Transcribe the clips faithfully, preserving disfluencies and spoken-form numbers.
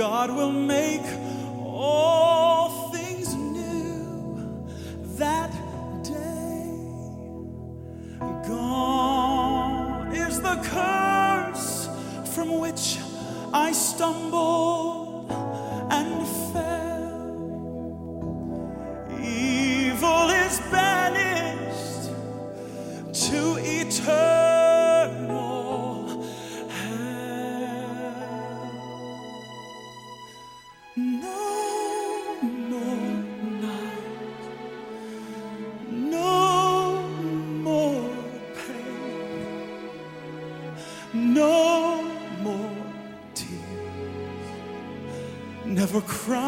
God will make all things new that day. Gone is the curse from which I stumbled and fell. Evil is banished to eternal hell. No more night, no more pain, no more tears, never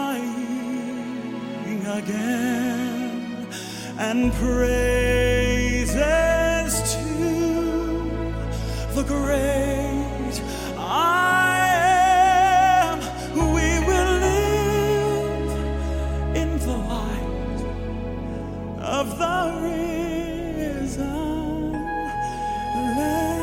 crying again, and praises to the great I am. We will live in the light of the risen Lamb.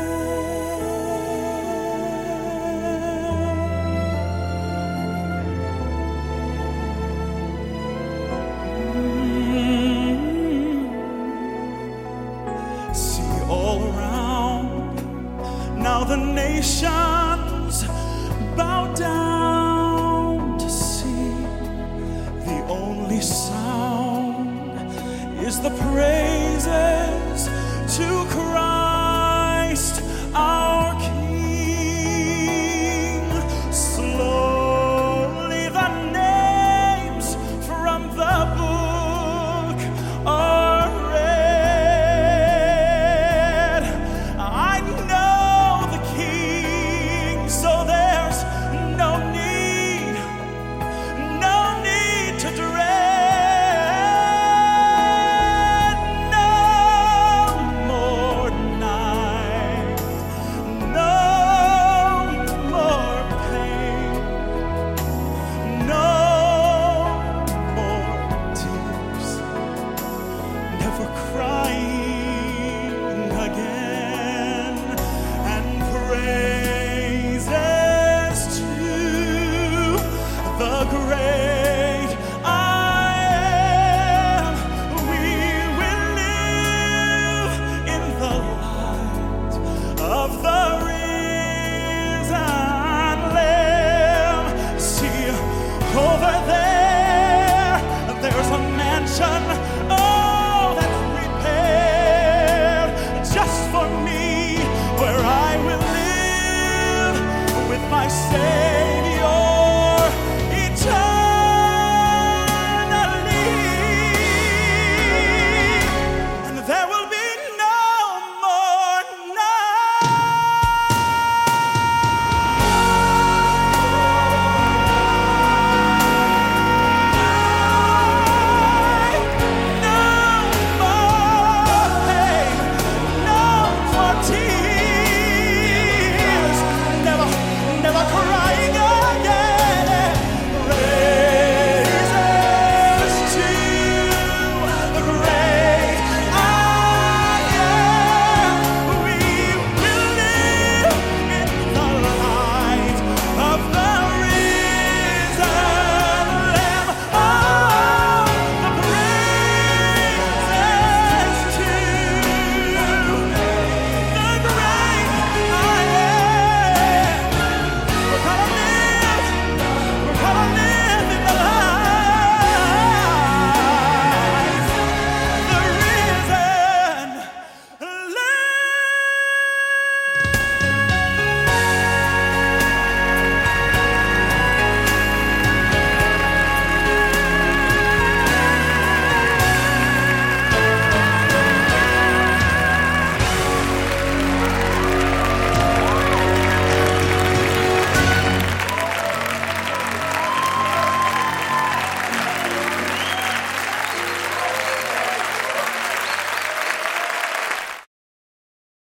See all around now the nations bow down to see. The only sound is the praises to Christ our King. Slowly the names from the book are read. I know the King, so there's no need, no need to dread. No more night, no more pain, no more tears, never crying again, and praises to the great I am. We will live in the light of the risen Lamb. See over there